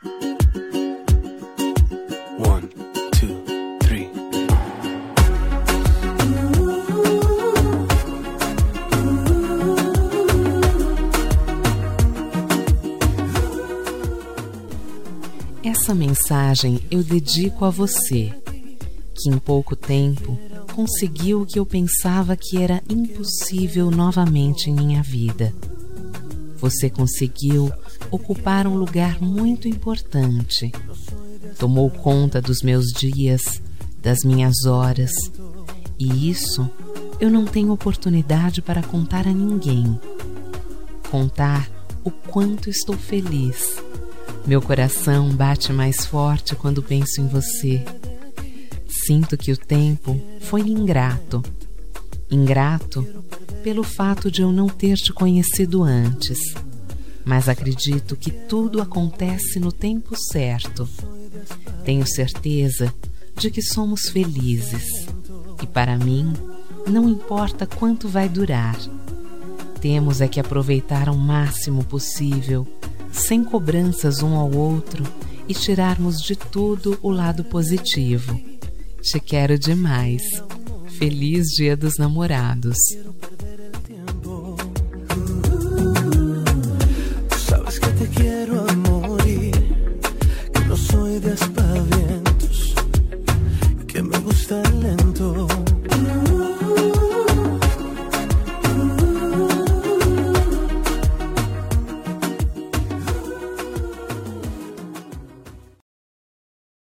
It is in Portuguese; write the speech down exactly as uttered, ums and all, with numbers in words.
One, two, three. Essa mensagem eu dedico a você, que em pouco tempo conseguiu o que eu pensava que era impossível novamente em minha vida. Você conseguiu ocupar um lugar muito importante. Tomou conta dos meus dias, das minhas horas, e isso eu não tenho oportunidade para contar a ninguém. Contar o quanto estou feliz. Meu coração bate mais forte quando penso em você. Sinto que o tempo foi ingrato. Ingrato pelo fato de eu não ter te conhecido antes. Mas acredito que tudo acontece no tempo certo. Tenho certeza de que somos felizes. E para mim, não importa quanto vai durar. Temos é que aproveitar ao máximo possível, sem cobranças um ao outro, e tirarmos de tudo o lado positivo. Te quero demais. Feliz Dia dos Namorados.